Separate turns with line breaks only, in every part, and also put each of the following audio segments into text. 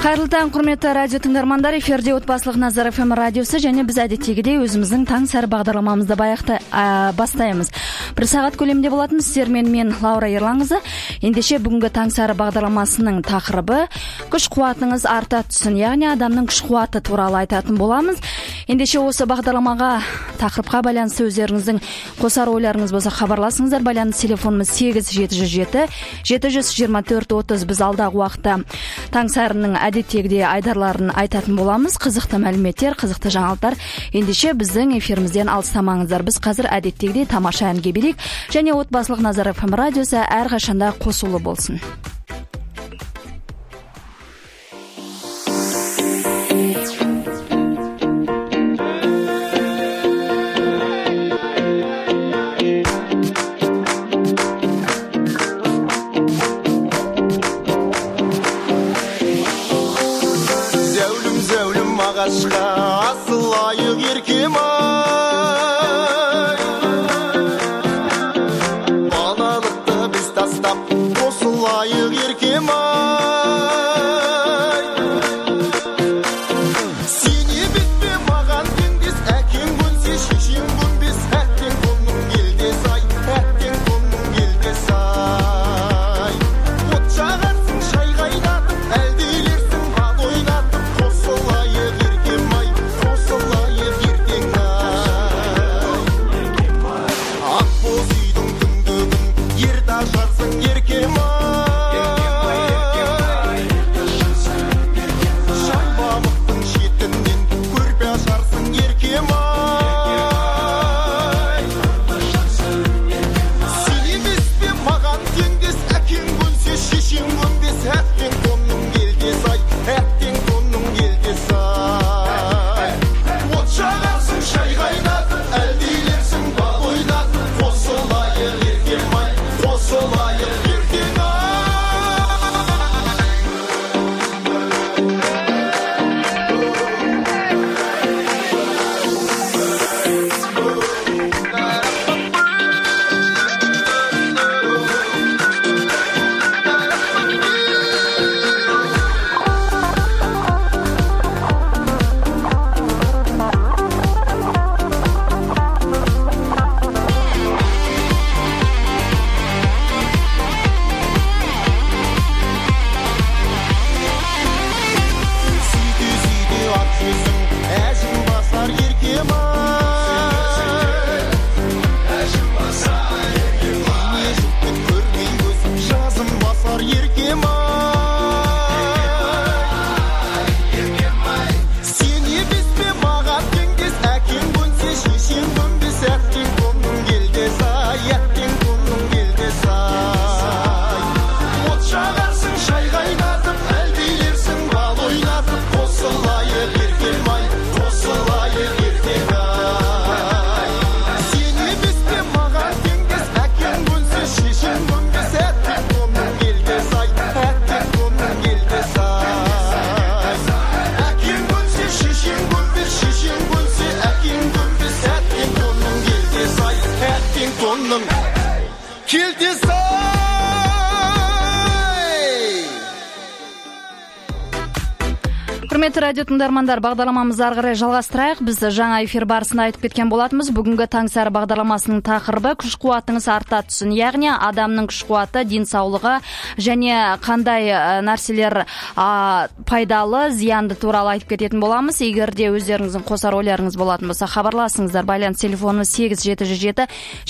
Қайырлы таң, құрметті радио тыңдармандар, эфирде Отбасылық Назар FM радиосы және біз әдеттегідей өзіміздің таң сәрі бағдарламамызды бастаймыз. Бір сағат көлемінде болатын сіздермен мен Лаура Ерланқызы. Ендеше бүгінгі таң сәрі бағдарламасының тақырыбы күш қуатыңыз арта түсін, яғни адамның күш қуаты туралы айтатын боламыз. Ендеше осы бағдарламаға тақырыпқа байланысты өздеріңіздің қосар ойларыңыз болса хабарласыңыздар. Байланыс телефонымыз 8707 724 30. Біз алдағы уақытта таң сәрінің әдеттегідей айдарларын айтатын боламыз. Қызықты мәліметтер, қызықты жаңалықтар. Ендеше біздің эфирімізден алыстамаңыздар. Біз қазір әдеттегідей тамаша әнге берейік және Отбасылық Назар FM радиосы әрқашанда қосулы болсын.
Ағашқа асылайық еркем-ай, балалықты біз тастап қосылайық еркем-ай. Сене бітпе маған теңдес, әкең көнсе шешең көнбес, әттең қолың келдес-ай, әттең қолың келдес-ай. От жағарсың шай қайнатып, әлдейлерсің бал ойнатып, қосылайық
Құрметті радио тыңдармандар, бағдарламамызды ары қарай жалғастырайық. Біз жаңа эфир барысында айтып кеткен болатынбыз. Бүгінгі таң сәрі бағдарламасының тақырыбы күш қуатыңыз арта түсін, яғни адамның күш қуаты, денсаулығы және қандай нәрселер пайдалы, зиянды туралы айтып кететін боламыз. Егер де өздеріңіздің қосар ойларыңыз болатын болса, хабарласыңыздар. Байланыс телефонымыз 8707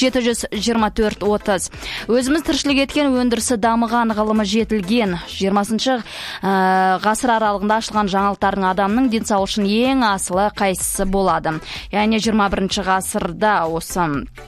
724 30. Өзіміз тіршілік еткен, өндірісі дамыған, ғылымы жетілген 20 ғасыр аралығында ашылған жаңалықтардың адамның денсаулығы үшін ең асылы қайсысы болады? Яғни 21 ғасырда осы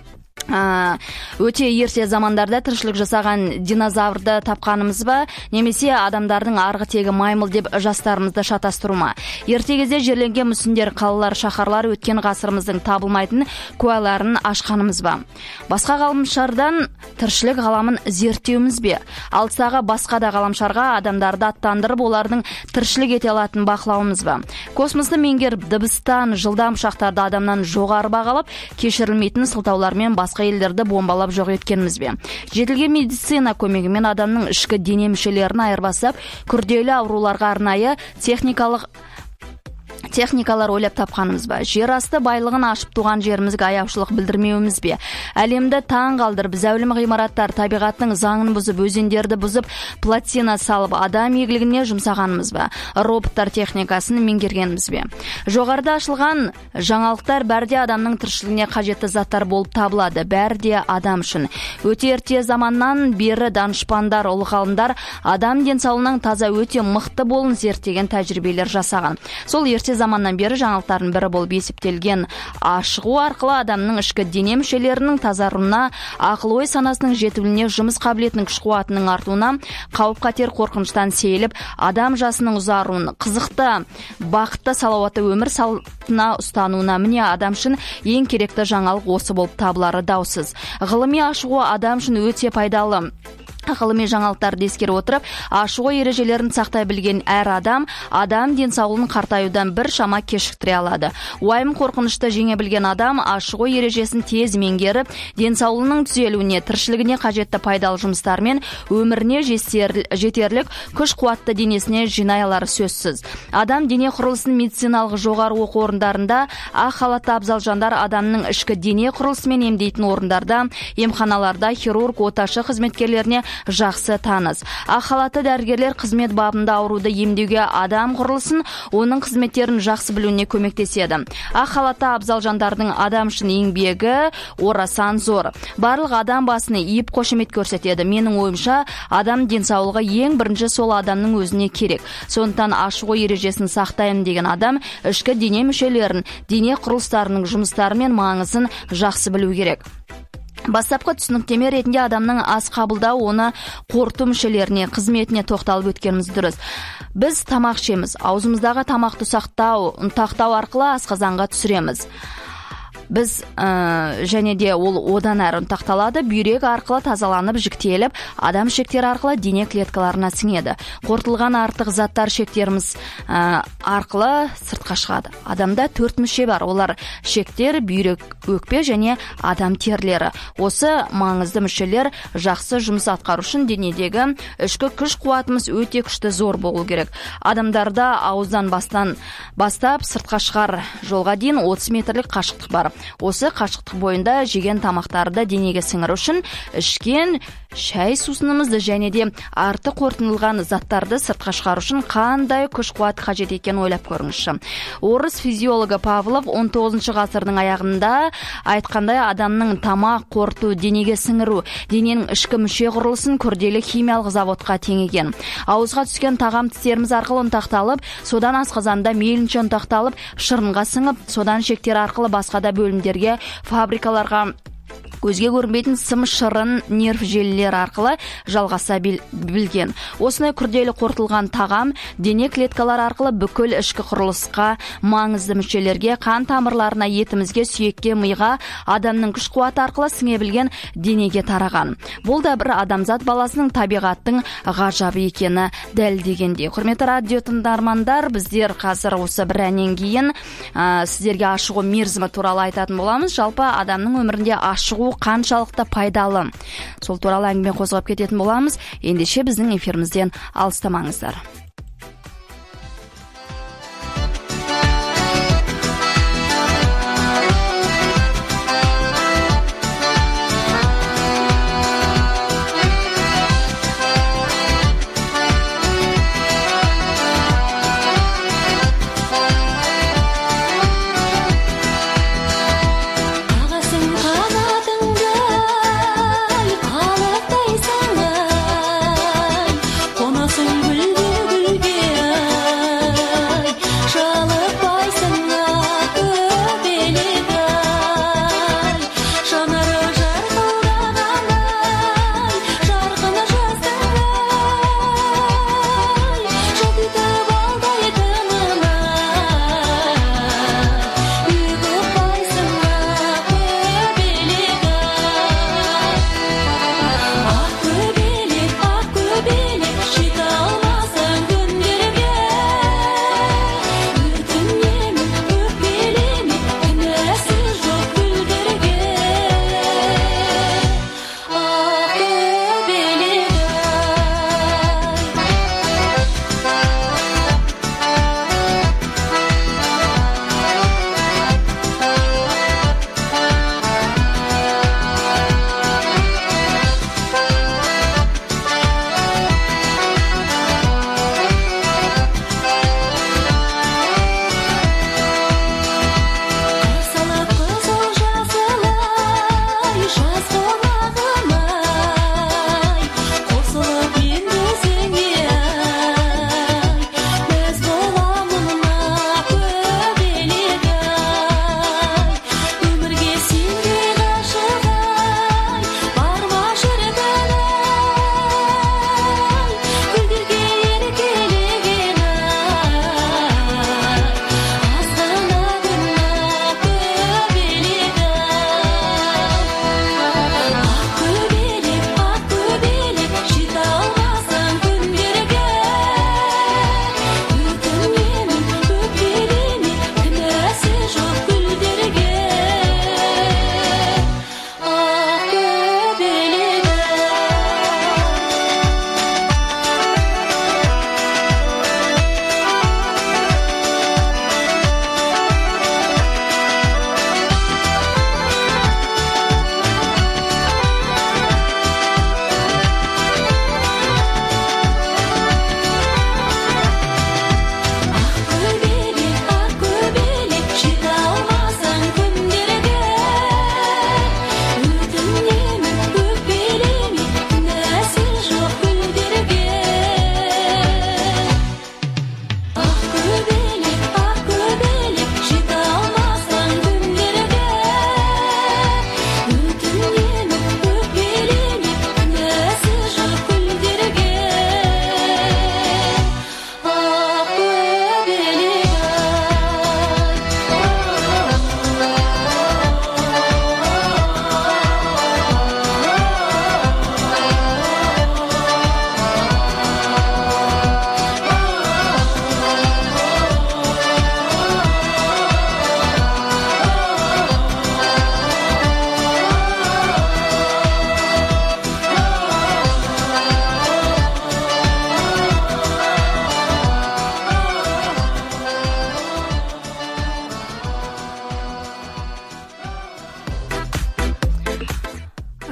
өте ерте замандарда тіршілік жасаған динозаврды тапқанымыз ба, немесе адамдардың арғы тегі маймыл деп жастарымызды шатастыру ма? Ерте кезде жерленген мүсіндер, қалалар, шаһарлар өткен ғасырымыздың табылмайтын куәларын ашқанымыз ба? Басқа ғаламшардан тіршілік ғаламын зерттеуіміз бе? Алыстағы басқа да ғаламшарға адамдарды аттандырып, олардың тіршілік ете алатын бақылауымыз ба? Космосты меңгеріп, дыбыстан жылдам ұшақтарды адамнан жоғары бағалап, кешірілмейтін сылтаулармен басқа басқа елдерді бомбалап жоқ еткеніміз бе? Жетілген медицина көмегімен адамның ішкі дене мүшелерін айырбастап, күрделі ауруларға арнайы техникалар ойлап тапқанымыз ба? Жер асты байлығын ашып туған жерімізге аяушылық білдірмеуіміз бе? Әлемді таң қалдырып, зәулім ғимараттар, табиғаттың заңын бұзып, өзендерді бұзып, плотина салып, адам игілігіне жұмсағанымыз ба? Роботтар техникасын меңгергеніміз бе? Жоғарыда ашылған жаңалықтар бәрде адамның тіршілігіне қажетті заттар болып табылады, бәрде адам үшін. Өте ерте заманнан бері данышпандар, ұлы ғалымдар адам денсаулығының таза өте мықты болуын зерттеген тәжірибелер жасаған. Сол ерте заманнан бері жаңалықтардың бірі болып есептелген ашығу арқылы адамның ішкі дене мүшелерінің тазаруына, ақыл-ой санасының жетілуіне, жұмыс қабілетінің күш-қуатының артуына, қауіп-қатер қорқыныштан сейіліп, адам жасының ұзаруын, қызықты, бақытты, салауатты өмір салтына ұстануына, міне адам үшін ең керекті жаңалық осы болып табылары даусыз. Ғылыми ашығу адам үшін өте пайдалы. Ғылыми жаңалықтарды ескере отырып, ашығу ережелерін сақтай білген әр адам денсаулығын қартаюдан бір шама кешіктіре алады. Уайым қорқынышты жеңе білген адам ашығу ережесін тез меңгеріп, денсаулығының түзелуіне, тіршілігіне қажетті пайдалы жұмыстармен өміріне жетерлік күш-қуатты денесіне жинай алары сөзсіз. Адам дене құрылысын медициналық жоғары оқу орындарында, ақ халатты абзал жандар адамның ішкі дене құрылысымен емдейтін орындарда, емханаларда, хирург, оташы қызметкерлеріне жақсы таныс. Ақ халатты дәрігерлер қызмет бабында ауруды емдеуге, адам құрылысын, оның қызметтерін жақсы білуіне көмектеседі. Ақ халатты абзал жандардың адам үшін еңбегі орасан зор. Барлық адам басына иіп қошемет көрсетеді. Менің ойымша, адам денсаулығы ең бірінші сол адамның өзіне керек. Сондықтан ашығу ережесін сақтаймын деген адам ішкі дене мүшелерін, дене құрылыстарының жұмыстары мен маңызын жақсы білу керек. Бастапқы түсініктеме ретінде адамның ас қабылдау, оны қорыту мүшелеріне, қызметіне тоқталып өткеніміз дұрыс. Біз тамақ ішеміз, аузымыздағы тамақты ұнтақтау арқылы асқазанға түсіреміз. Біз және де ол одан әрі ұнтақталады, бүйрек арқылы тазаланып, жіктеліп, адам ішектері арқылы дене клеткаларына сіңеді. Қорытылған артық заттар ішектеріміз арқылы сыртқа шығады. Адамда 4 мүше бар. Олар ішектер, бүйрек, өкпе және адам терілері. Осы маңызды мүшелер жақсы жұмыс атқару үшін денедегі ішкі күш-қуатымыз өте күшті, зор болу керек. Адамдарда ауыздан бастап сыртқа шығар жолға дейін 30 метрлік қашықтық бар. Осы қашықтық бойында жеген тамақтарды денеге сіңіру үшін ішкен шай сусынымызды және де артық қорытылған заттарды сыртқа шығару үшін қандай күш-қуат қажет екенін ойлап көріңізші. Орыс физиологы Павлов 19 ғасырдың аяғында айтқандай, адамның тамақ қорыту, денеге сіңіру, дененің ішкі мүше құрылысын күрделі химиялық заводқа теңеген. Ауызға түскен тағам тістеріміз арқылы ұнтақталып, содан асқазанда мейлінше ұнтақталып, шырынға сіңіп, содан ішектер арқылы басқа да бөлімдерге, фабрикаларға, көзге көрінбейтін сым, шырын, нерв желілері арқылы жалғаса білген. Осындай күрделі қорытылған тағам дене клеткалар арқылы бүкіл ішкі құрылысқа, маңызды мүшелерге, қан тамырларына, етімізге, сүйекке, миға, адамның күш қуаты арқылы сіңе білген денеге тараған. Бұл да бір адамзат баласының табиғаттың ғажабы екені дәлелдегендей. Құрметті радио тыңдармандар, біздер қазір осы бір әннен кейін сіздерге ашығу мерзімі туралы айтатын боламыз. Жалпы адамның өмірінде ашығу қаншалықты пайдалы, сол туралы әңгіме қозғап кететін боламыз. Ендеше біздің эфирімізден алыстамаңыздар.
Konasın gül gül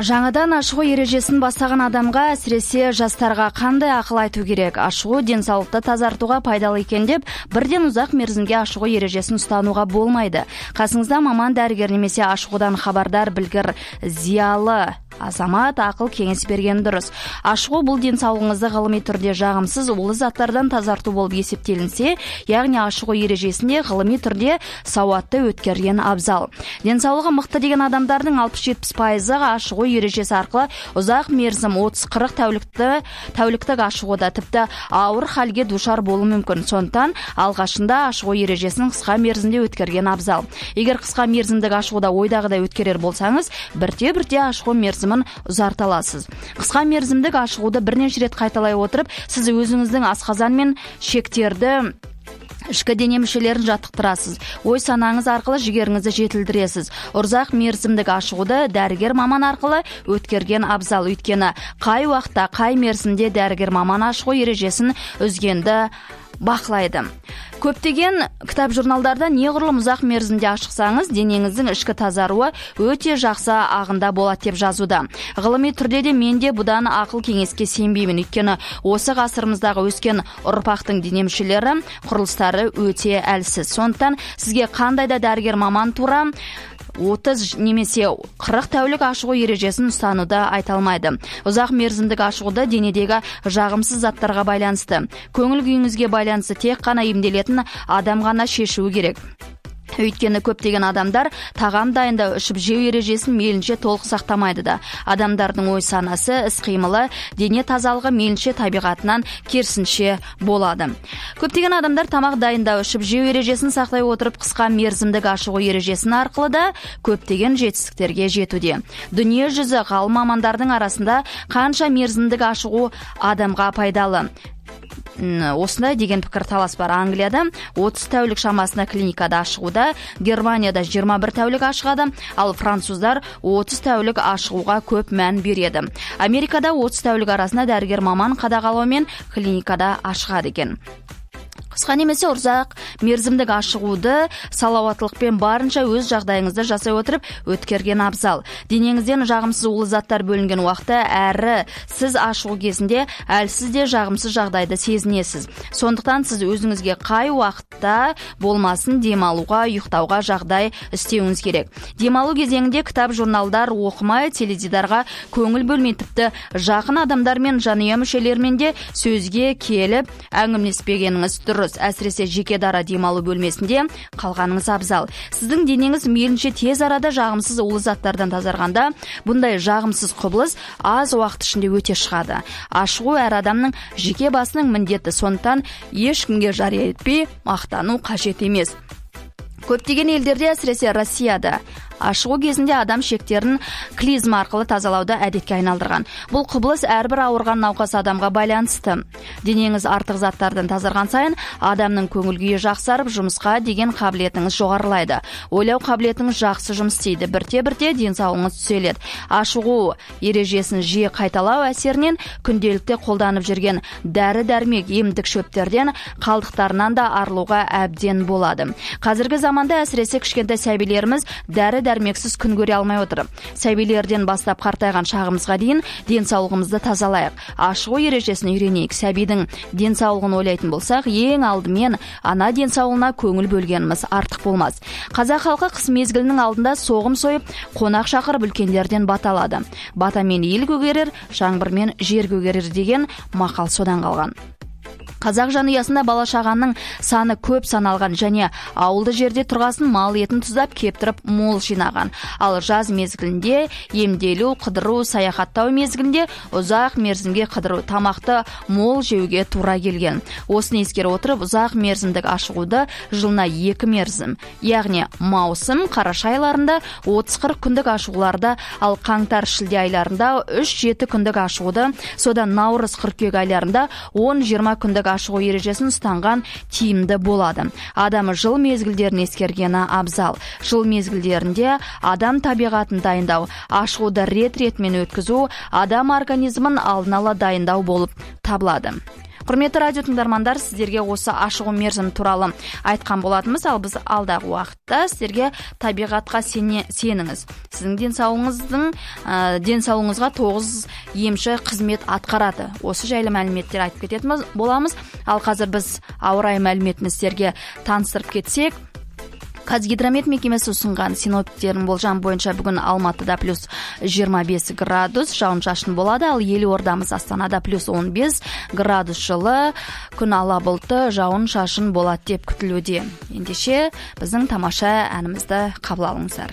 Жаңадан ашығу ережесін бастаған адамға, әсіресе жастарға қандай ақыл айту керек? Ашығу денсаулықты тазартуға пайдалы екен деп, бірден ұзақ мерзімге ашығу ережесін ұстануға болмайды. Қасыңызда маман дәрігер немесе ашығудан хабардар, білгір, зиялы азамат ақыл кеңес берген дұрыс. Ашығу бұл денсаулығыңызды ғылыми түрде жағымсыз улы заттардан тазарту болып есептелінсе, яғни ашығу ережесінде ғылыми түрде сауатты өткерген абзал. Денсаулығы мықты деген адамдардың 60-70%-ы ашығу ережесі арқылы ұзақ мерзім 30-40 тәуліктік ашығуда, тіпті ауыр халге душар болуы мүмкін. Сондықтан алғашында ашығу ережесін қысқа мерзімде өткерген абзал. Егер қысқа мерзімдік ашығуда ойдағыдай өткерер болсаңыз, бірте-бірте ашығу мерзімін ұзарта аласыз. Қысқа мерзімдік ашығуды бірнеше рет қайталай отырып, сіз өзіңіздің асқазан мен шектерді, ішкі дене мүшелерін жаттықтырасыз. Ой санаңыз арқылы жігеріңізді жетілдіресіз. Ұзақ мерзімдік ашығуды дәрігер маман арқылы өткерген абзал. Өйткені қай уақытта, қай мерзімде дәрігер маман ашығу ережесін үзгенді бақылайды. Көптеген кітап журналдарда неғұрлым ұзақ мерзімде ашықсаңыз, денеңіздің ішкі тазаруы өте жақсы ағында болады деп жазуда. Ғылыми түрде де мен де бұдан ақыл кеңеске сенбеймін. Өйткені осы ғасырымыздағы өскен ұрпақтың дене мүшелері, құрылыстары өте әлсіз. Сондықтан сізге қандай да дәрігер маман тура 30 немесе 40 тәулік ашығу ережесін ұстануды айта алмайды. Ұзақ мерзімдік ашығуды денедегі жағымсыз заттарға байланысты, көңіл күйіңізге байланысты тек қана емделетін адам ғана шешуі керек. Өйткені көптеген адамдар тағам дайындау, ішіп жеу ережесін мейлінше толық сақтамайды да. Адамдардың ой санасы, іс-қимылы, дене тазалығы мейлінше табиғатынан керісінше болады. Көптеген адамдар тамақ дайындау, ішіп жеу ережесін сақтай отырып, қысқа мерзімдік ашығу ережесін арқылы да көптеген жетістіктерге жетуде. Дүние жүзі ғалым мамандардың арасында қанша мерзімдік ашығу адамға пайдалы? Осындай деген пікір талас бар. Англияда 30 тәулік шамасына клиникада ашығуда, Германияда 21 тәулік ашығады, ал француздар 30 тәулік ашығуға көп мән береді. Америкада 30 тәулік арасында дәрігер маман қадағалаумен клиникада ашығады екен. Қысқа немесе ұзақ мерзімдік ашығуды салауаттылықпен барынша өз жағдайыңызды жасай отырып өткерген абзал. Денеңізден жағымсыз улы заттар бөлінген уақытта, әрі сіз ашығу кезінде әлсіз де жағымсыз жағдайды сезінесіз. Сондықтан сіз өзіңізге қай уақытта болмасын демалуға, ұйықтауға жағдай істеуіңіз керек. Демалу кезеңінде кітап, журналдар оқымай, теледидарға көңіл бөлмей, тіпті жақын адамдармен, жанұя мүшелерімен де сөзге келіп әңгімелеспегеніңіз дұрыс. Әсіресе жеке дара демалу бөлмесінде қалғаныңыз абзал. Сіздің денеңіз мейлінше тез арада жағымсыз улы заттардан тазарғанда, бұндай жағымсыз құбылыс аз уақыт ішінде өте шығады. Ашығу әр адамның жеке басының міндеті, сондықтан ешкімге жария етпей мақтану қажет емес. Көптеген елдерде, әсіресе Россияда, ашығу кезінде адам шектерін клизма арқылы тазалауды әдетке айналдырған. Бұл құбылыс әрбір ауырған науқас адамға байланысты. Денеңіз артық заттардан тазарған сайын, адамның көңіл күйі жақсарып, жұмысқа деген қабілетіңіз жоғарылайды. Ойлау қабілетіңіз жақсы жұмыс істейді, бірте-бірте денсаулығыңыз түзеледі. Ашығу ережесін жиі қайталау әсерінен күнделікте қолданып жүрген дәрі-дәрмек, емдік шөптерден, қалдықтарынан да арылуға әбден болады. Қазіргі заманда әсіресе кішкентай сәбилеріміз дәрі-дәрмексіз күн көре алмай отыр. Сәбилерден бастап қартайған шағымызға дейін денсаулығымызды тазалайық. Ашығу ережесін үйренейік. Сәбидің денсаулығын ойлайтын болсақ, ең алдымен ана денсаулығына көңіл бөлгеніміз артық болмас. Қазақ халқы қыс мезгілінің алдында соғым сойып, қонақ шақырып үлкендерден бата алады. Батамен ел көгерер, жаңбырмен жер көгерер деген мақал содан қалған. Қазақ жанұясында бала-шағаның саны көп саналған және ауылды жерде тұрғасын мал етін тұздап кептіріп мол жинаған. Ал жаз мезгілінде емделу, қыдыру, саяхаттау мезгілінде ұзақ мерзімге қыдыру, тамақты мол жеуге тура келген. Осыны ескере отырып, ұзақ мерзімдік ашығуды жылына 2 мерзім, яғни маусым, қараша айларында 30-40 күндік ашығуларды, ал қаңтар-шілде айларында 3-7 күндік ашығуды, содан наурыз қыркүйек айларында 10-20 күндік ашығу ережесін ұстанған тиімді болады. Адамы жыл мезгілдерін ескергені абзал. Жыл мезгілдерінде адам табиғатын дайындау, ашығуды рет-ретмен өткізу, адам организмін алдын ала дайындау болып табылады. Құрметті радио тыңдармандар, сіздерге осы ашығу мерзім туралы айтқан болатынбыз, ал біз алдағы уақытта сіздерге табиғатқа сеніңіз. Сіздің денсаулығыңызға 9 емші қызмет атқарады. Осы жайлы мәліметтер айтып кететін боламыз. Ал қазір біз ауа райы мәліметін сіздерге таныстырып кетсек, Қазгидромет мекемесі ұсынған синоптиктердің болжам бойынша бүгін Алматыда плюс 25 градус жауын-шашын болады, ал Елордамыз Астанада плюс 15 градус жылы, күн ала бұлтты жауын-шашын болады деп күтілуде. Ендеше біздің тамаша әнімізді қабыл алыңыздар.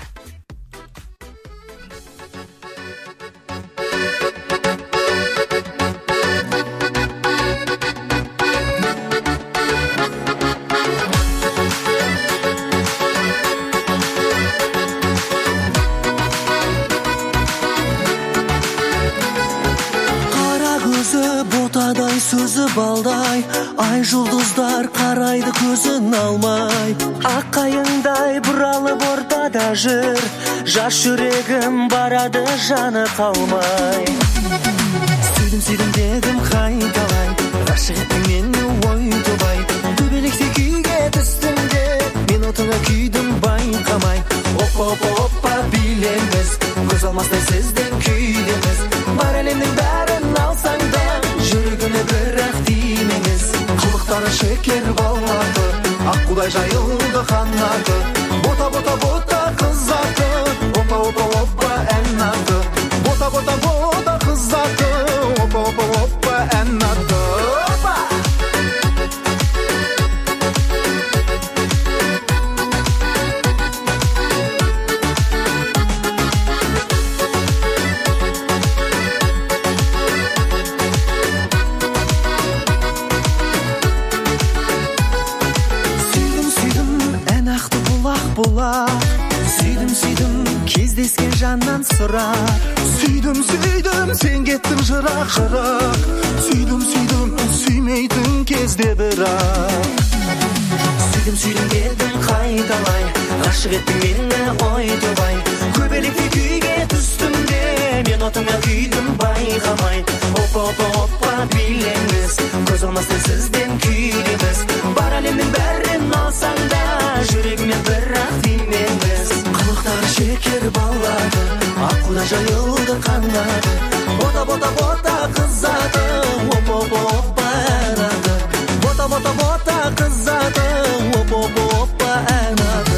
Сөзі балдай, ай жұлдыздар қарайды көзін алмай. Аққайыңдай бұралып ортада жүр, жас жүрегім барады жаны қалмай. Сүйдім дедім қайталай, ғашық еттің мені ой тобай. Төбелексе күйге түстім де, мен отыңа күйдім байқамай. Опа билеміз, көз алмастай сізден күйдеміз. Бар әлемнің бәрін алсаң да, жүрегіме бірақ тимеңіз. Қылықтары шекер балаты, аққудай жайылды қанаты. Бота қызаты, опа ән аты. Бота қызаты, опа ән аты. Сүйдім, кездескен жаннан сұрақ. Сүйдім, сен кеттің жырақ. Сүйдім, сүймейтін кезде бірақ. Сүйдім дедің қайталай, ғашық еттің мені ой тобай. Көбелекте күйге түстім де, мен отыңа күйдім байқамай. Опа билеміз, көз алмастай сізден күйдеміз. Бар әлемнің бәрін алсаң да, жүрегіме бірақ тимеңіз. Қылықтары шекер балады, аққуда жайылды қанаты. Бота қызаты, опа ән аты. Бота қызаты, опа ән аты.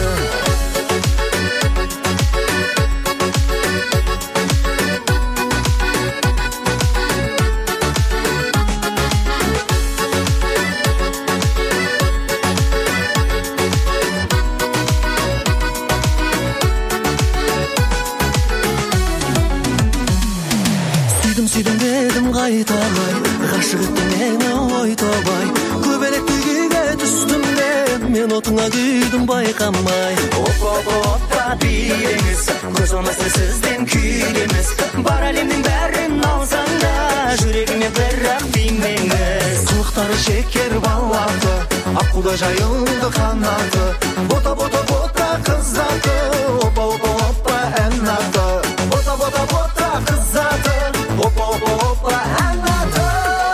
Сүйдім дедім қайталай, ғашық еттің мені ой тобай. Көбелекте күйге түстім де, мен отыңа күйдім байқамай. Опа билеміз, көз алмастай сізден күйдеміз. Бар әлемнің бәрін алсаң да, жүрегіме бірақ тимеңіз. Қылықтары шекер балаты, аққуда жайылды қанаты. Бота қызаты, опа ән аты. Бота қызаты, опа ән аты.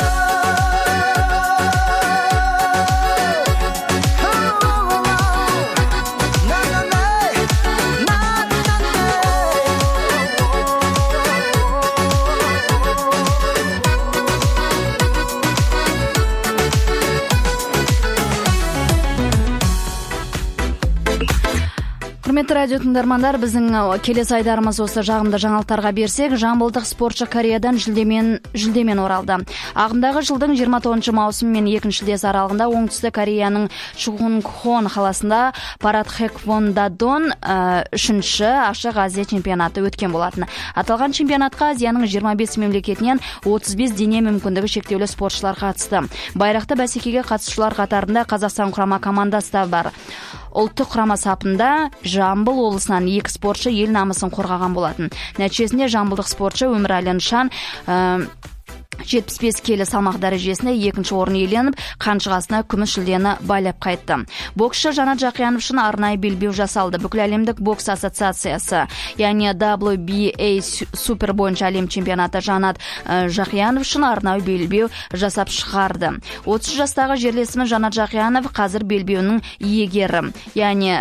Құрметті радио тыңдармандар, біздің келесі айдарымыз осы жағымды жаңалықтарға берсек, жамбылдық спортшы Кореядан жүлдемен оралды. Ағымдағы жылдың 29 маусым мен 2 шілдесі аралығында оңтүстік Кореяның Чугунхон қаласында Парадхэквондадон 3-ші ашық Азия чемпионаты өткен болатын. Аталған чемпионатқа Азияның 25 мемлекетінен 35 дене мүмкіндігі шектеулі спортшылар қатысты. Байрақты бәсекеге қатысушылар қатарында Қазақстан құрама командасы да бар. Ұлттық құрама сапында Жамбыл облысынан 2 спортшы ел намысын қорғаған болатын. Нәтижесінде жамбылдық спортшы Өмірәлі Нышан 75 келі салмақ дәрежесінде екінші орын иеленіп, қанжығасына күміс жүлдені байлап қайтты. Боксшы Жанат Жақиянов үшін арнайы белбеу жасалды. Бүкіл әлемдік бокс ассоциациясы, яғни WBA супер бойынша әлем чемпионаты Жанат Жақиянов үшін арнайы белбеу жасап шығарды. 30 жастағы жерлесіміз Жанат Жақиянов қазір белбеуінің иегері, яғни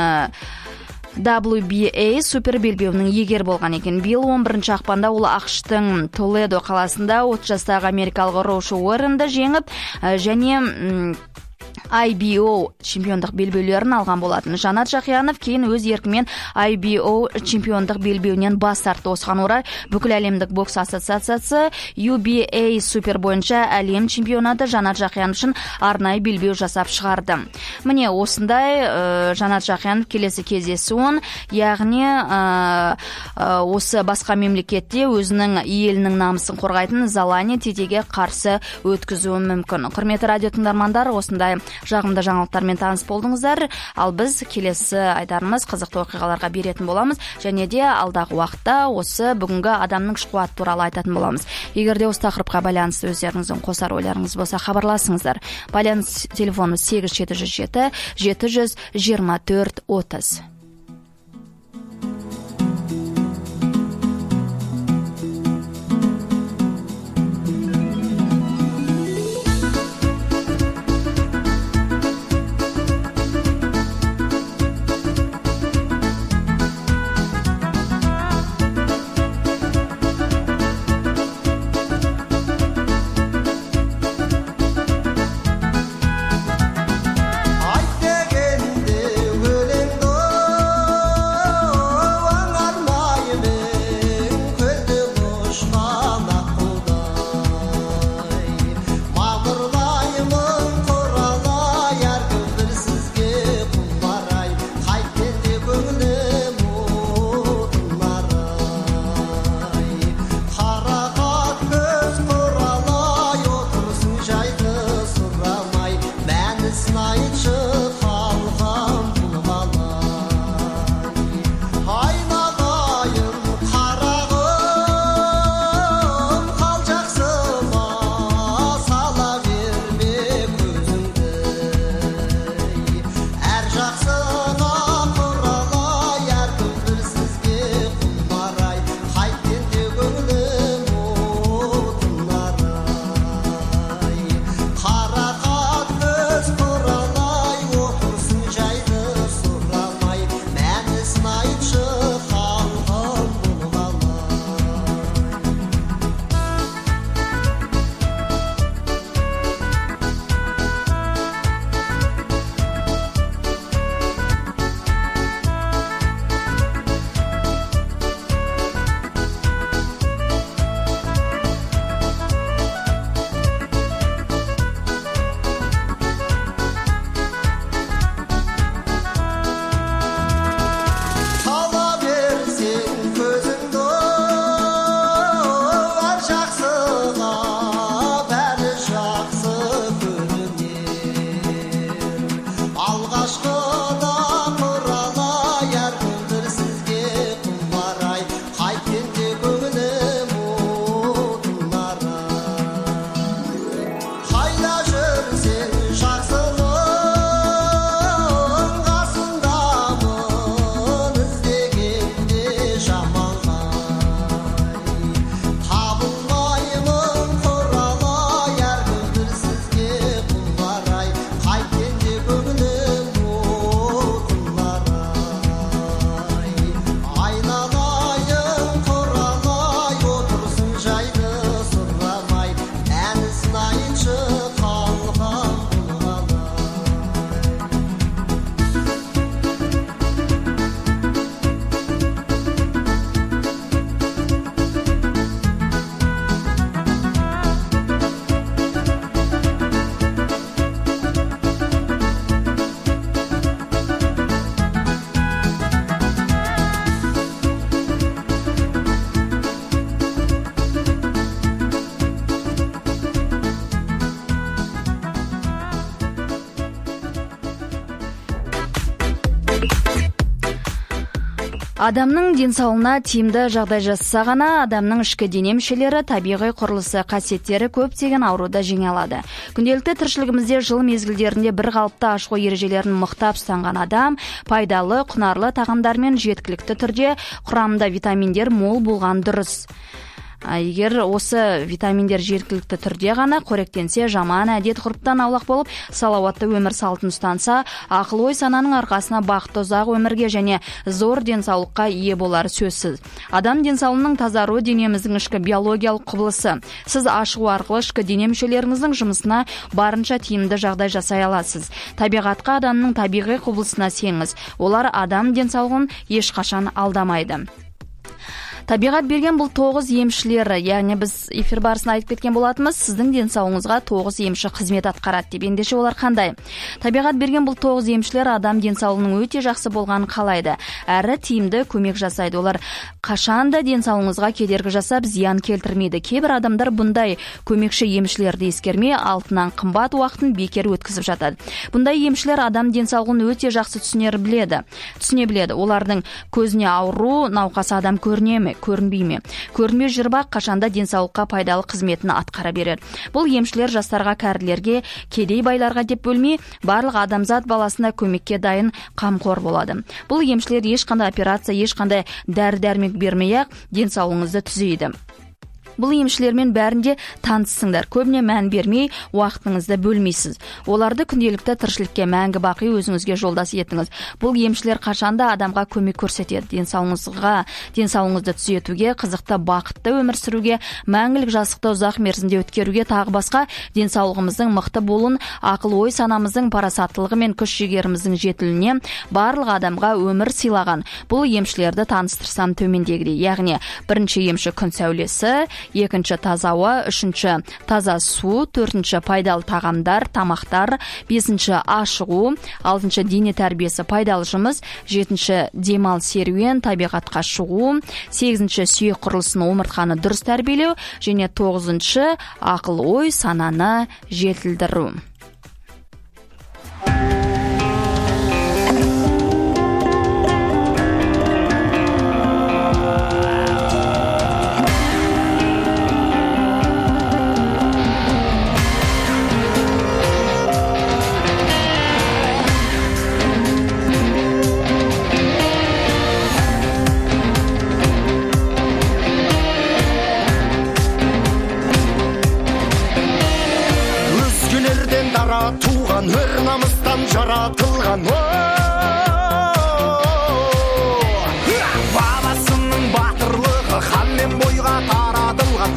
WBA супер белбеуінің иегері болған екен. Биыл 11 ақпанда ол ақш-тың Толедо қаласында 30 жастағы америкалық Роуш Уорренді жеңіп, және IBO чемпиондық белбеулерін алған болатын. Жанат Жақиянов кейін өз еркімен IBO чемпиондық белбеуінен бас тартты. Осыған орай бүкіл әлемдік бокс ассоциациясы UBA супер бойынша әлем чемпионаты Жанат Жақиянов үшін арнайы белбеу жасап шығарды. Міне осындай Жанат Жақиянов келесі кездесуін, яғни осы басқа мемлекетте өзінің елінің намысын қорғайтын Золания Тетеге қарсы өткізуі мүмкін. Құрметті радио тыңдармандар, осындай жағымды жаңалықтармен таныс болдыңыздар. Ал біз келесі айтарымыз қызықты оқиғаларға беретін боламыз, және де алдағы уақытта осы бүгінгі адамның күш қуаты туралы айтатын боламыз. Егер де осы тақырыпқа байланысты өздеріңіздің қосар ойларыңыз болса, хабарласыңыздар. Байланыс телефоны 8707 724 30.
Ayt degende өлең
Адамның денсаулығына тиімді жағдай жасаса ғана адамның ішкі дене мүшелері, табиғи құрылысы, қасиеттері көптеген ауруды жеңе алады. Күнделікті тіршілігімізде жыл мезгілдерінде бір қалыпты ашқу ережелерін мықтап ұстанған адам пайдалы, құнарлы тағамдармен жеткілікті түрде құрамында витаминдер мол болған дұрыс. Егер осы витаминдер жеткілікті түрде ғана қоректенсе, жаман әдет ғұрыптан аулақ болып, салауатты өмір салтын ұстанса, ақыл-ой сананың арқасына бақытты ұзақ өмірге және зор денсаулыққа ие болары сөзсіз. Адам денсаулығының тазаруы денеміздің ішкі биологиялық құбылысы. Сіз ашығу арқылы ішкі дене мүшелеріңіздің жұмысына барынша тиімді жағдай жасай аласыз. Табиғатқа, адамның табиғи құбылысына сенгіз. Олар адам денсаулығын ешқашан алдамайды. Табиғат берген бұл 9 емшілері, яғни біз эфир барысында айтып кеткен болатынбыз, сіздің денсаулығыңызға 9 емші қызмет атқарады деп. Ендеше олар қандай? Табиғат берген бұл 9 емшілер адам денсаулығының өте жақсы болғанын қалайды, әрі тиімді көмек жасайды. Олар қашанда денсаулығыңызға кедергі жасап, зиян келтірмейді. Кейбір адамдар бұндай көмекші емшілерді ескермей, алтыннан қымбат уақытын бекер өткізіп жатады. Бұндай емшілер адам денсаулығын өте жақсы түсіне біледі. Олардың көзіне ауру, науқас адам көрінбей ме? Көрінбей жүрбақ қашанда денсаулыққа пайдалы қызметін атқара береді. Бұл емшілер жастарға, кәрілерге, кедей байларға деп бөлмей, барлық адамзат баласына көмекке дайын қамқор болады. Бұл емшілер ешқандай операция, ешқандай дәрі-дәрмек бермей-ақ денсаулығыңызды түзейді. Бұл емшілермен бәрінде танысыңдар. Көбіне мән бермей, уақытыңызды бөлмейсіз. Оларды күнделікті тіршілікке мәңгі бақи өзіңізге жолдас етіңіз. Бұл емшілер қашанда адамға көмек көрсетеді. Денсаулығыңызды түзетуге, қызықты, бақытты өмір сүруге, мәңгілік жасықты ұзақ мерзімде өткеруге, тағы басқа денсаулығымыздың мықты болуын, ақыл-ой санамыздың парасаттылығы мен күш-жігеріміздің жетілуіне барлық адамға өмір сыйлаған бұл емшілерді таныстырсам төмендегідей. Яғни, бірінші емші күн сәулесі, екінші таза ауа, үшінші таза су, төртінші пайдалы тағамдар, тамақтар, бесінші ашығу, алтыншы дене тәрбиесі, пайдалы жұмыс, жетінші демал серуен, табиғатқа шығу, сегізінші сүйек құрылысын, омыртқаны дұрыс тәрбиелеу, және тоғызыншы ақыл-ой сананы жетілдіру.
Туған өр намыстан жаратылған бабасының батырлығы ханмен бойға таратылған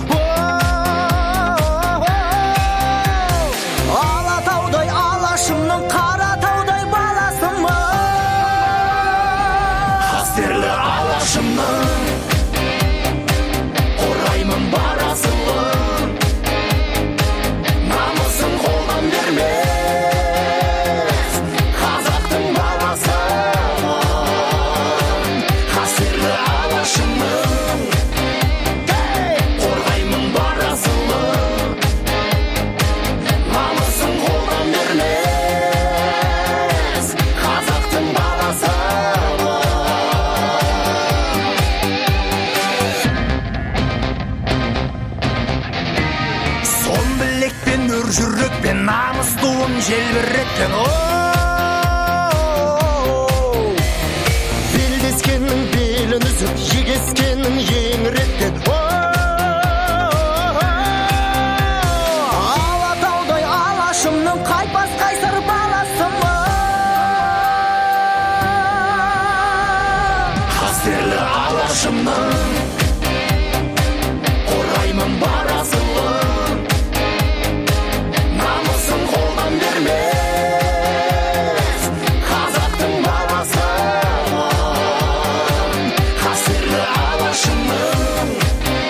Алатаудай алашымның қаратаудай баласымын қастерлі алашымның қораймын барасылын намысын қолдан бермес қазақтың баласымын қастерлі алашымның қорғаймын барасылын намысын қолдан бермес қазақтың баласымын сон білекпен өр жүрекпен намыс туын желбіреткен белдескеннің белін үзіп егескеннің еңіреткен Алатаудай алашымның қайтпас қайсар баласымын қастерлі алашымның қорғаймын барасылын намысын қолдан бермес қазақтың баласымын қастерлі алашымның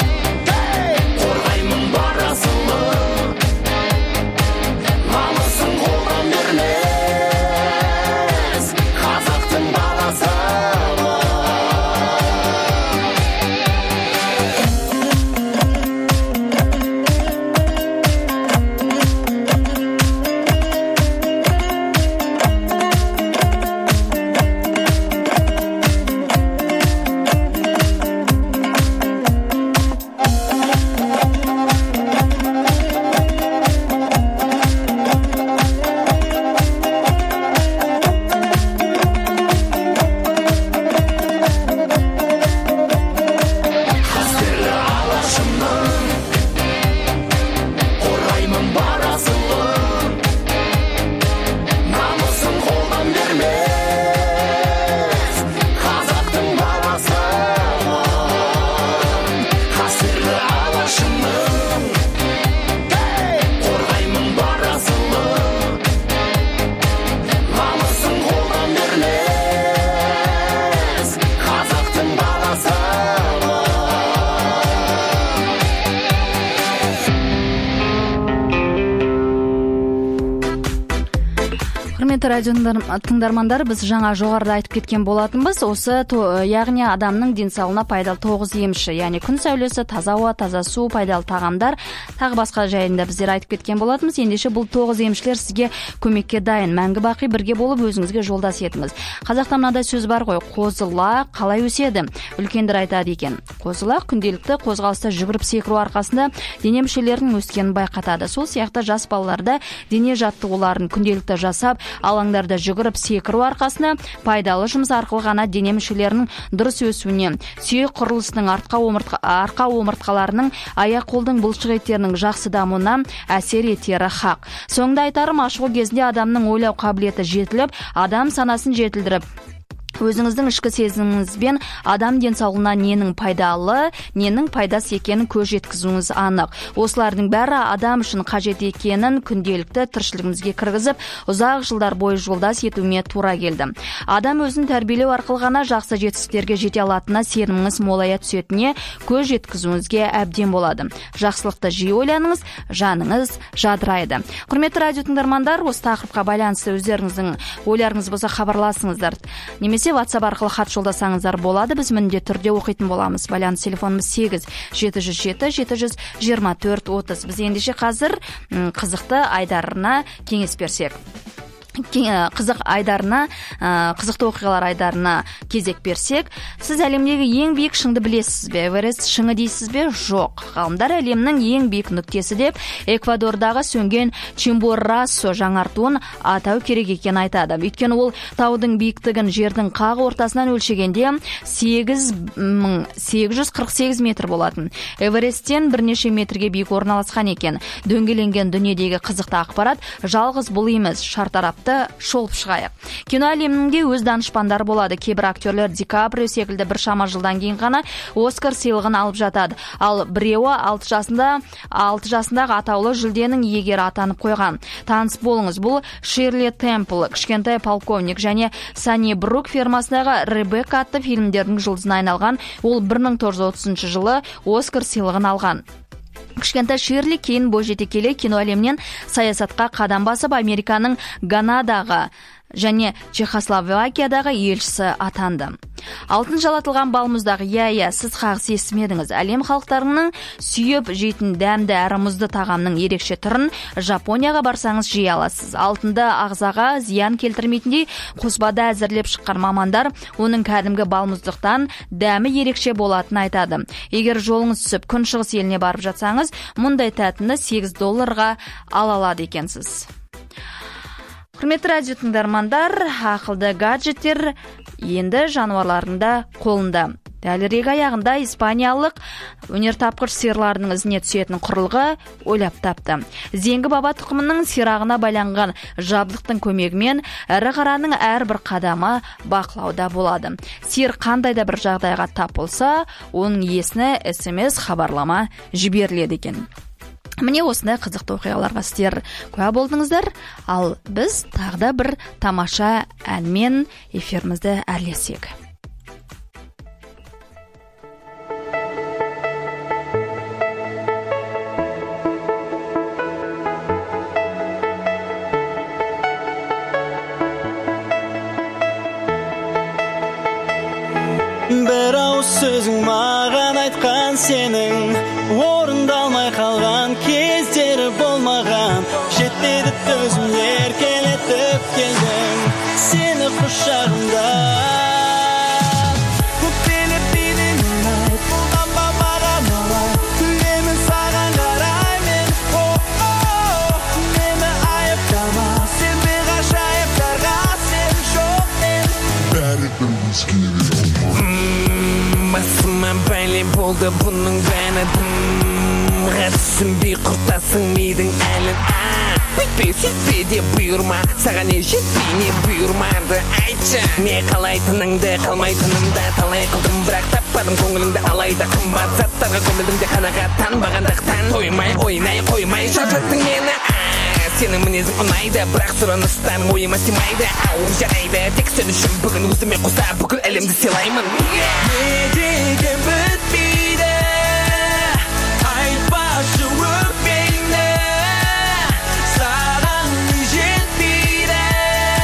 Құрметті радио тыңдармандар, біз жаңа жоғарыда айтып кеткен болатынбыз. Осы яғни адамның денсаулығына пайдалы 9 емші, яғни күн сәулесі, таза ауа, таза су, пайдалы тағамдар, тағы басқа жайында біздер айтып кеткен болатынбыз. Ендеше бұл 9 емшілер сізге көмекке дайын. Мәңгі бақи бірге болып өзіңізге жолдас етіңіз. Қазақта мынадай сөз бар ғой, қозылақ қалай өседі? Үлкендер айтады екен. Қозылақ күнделікті қозғалыста жүгіріп секіру арқасында дене мүшелерінің өскенін байқатады. Сол сияқты жас балаларда дене жаттығуларын күнделікті жасап, алаңдарда жүгіріп секіру арқасында пайдалы жұмыс арқылы ғана дене мүшелерінің дұрыс өсуіне, сүйек құрылысының арқа омыртқаларының, аяқ қолдың бұлшық еттерінің жақсы дамуына әсер етері хақ. Соңында айтарым, ашығу кезінде адамның ойлау қабілеті жетіліп, адам санасын жетілдіріп, өзіңіздің ішкі сезіміңізбен адам денсаулығына ненің пайдалы, ненің пайдасы екенін көз жеткізуіңіз анық. Осылардың бәрі адам үшін қажет екенін күнделікті тіршілігімізге кіргізіп, ұзақ жылдар бойы жолдас етуіме тура келді. Адам өзін тәрбиелеу арқылы ғана жақсы жетістіктерге жете алатынына сеніміңіз молая түсетініне көз жеткізуіңізге әбден болады. Жақсылықты жиі ойланыңыз, жаныңыз жадырайды. Құрметті радио тыңдармандар, осы тақырыпқа байланысты өздеріңіздің ойларыңыз болса хабарласыңыздар. Немесе WhatsApp арқылы хат жолдасаңыздар болады. Біз міндетті түрде оқитын боламыз. Байланыс телефонымыз 8-707-724-30. Біз ендеше қазір қызықты айдарына кеңес берсек. Қызықты оқиғалар айдарына кезек берсек, сіз әлемдегі ең биік шыңды білесіз бе? Эверест шыңы дейсіз бе? Жоқ. Ғалымдар әлемнің ең биік нүктесі деп Эквадордағы сөнген Чимборрасо жаңартуын атау керек екен айтады. Өйткені ол таудың биіктігін жердің қақ ортасынан өлшегенде 8848 метр болатын. Эвересттен бірнеше метрге биік орналасқан екен. Дөңгеленген дүниедегі қызықты ақпарат жалғыз бұл емес, шартарап шолып шығайық. Кино әлемінде өз данышпандары болады. Кейбір актерлер Ди Каприо секілді бір шама жылдан кейін ғана Оскар сыйлығын алып жатады. Ал біреуі 6 жасындағы атаулы жүлденің иегері атанып қойған. Таныс болыңыз, бұл Ширли Темпл, кішкентай полковник, және Сани Брук фермасындағы Ребекка атты фильмдердің жұлдызына айналған. Ол 1930 жылы Оскар сыйлығын алған. Кішкентай Ширли кейін бойжете келе кино әлемінен саясатқа қадам басып, Американың Ганадағы және Чехословакиядағы елшісі атанды. Алтын жалатылған балмұздағы, сіз қағыс естімедіңіз. Әлем халықтарының сүйіп жейтін дәмді әрі мұзды тағамның ерекше түрін Жапонияға барсаңыз жей аласыз. Алтынды ағзаға зиян келтірмейтіндей қоспада әзірлеп шыққан мамандар оның кәдімгі балмұздықтан дәмі ерекше болатынын айтады. Егер жолыңыз түсіп күншығыс еліне барып жатсаңыз, мұндай тәтіні $8 ала алады екенсіз. Құрметті радио тыңдармандар, ақылды гаджеттер енді жануарларында қолында. Дәлірек аяғында испаниялық өнертапқыш сиырлардың ізіне түсетін құрылғы ойлап тапты. Зеңгі баба тұқымының сирағына байланған жабдықтың көмегімен ірі қараның әрбір қадамы бақылауда болады. Сиыр қандай да бір жағдайға тап болса, оның иесіне SMS хабарлама жіберіледі екен. Міне осындай қызықты оқиғаларға сіздер куә болдыңыздар, ал біз тағы да бір тамаша әнмен эфирімізді әрлесек.
Бір ауыз сөзің маған айтқан сенің, орындалмай қалған кездері болмаған. Жетеді төзім еркелетіп келдің сені құшағымда. Көкпелеп билеп айт, болған ба маған олай. Күлемін саған қарай мен, мені айыптама. Сен ғажайыптарға сен жоқ мен.
Бәрібір өзгере
басыма бәле болды бұның бәрі түсінбей құртасың мидың әлін. Сөйтпе де бұйырма, саған не жетпей не бұйырмады. Айтшы, не қалайтыныңды қалмайтынымды талай қылдым, бірақ таппадым көңіліңді. Алайда қымбат заттарға көңілдің де қанағаттанбағандықтан тоймай ойнай қоймай шаршаттың мені. Сенің мінезің ұнайды, бірақ сұраныстарың ойыма сыймайды. Ауыр жарайды, тек сен үшін бүгін өзіме қоса бүкіл әлемді сыйлаймын.
Недеге бітпейді, айтпашы өкпеңді, саған не жетпейді.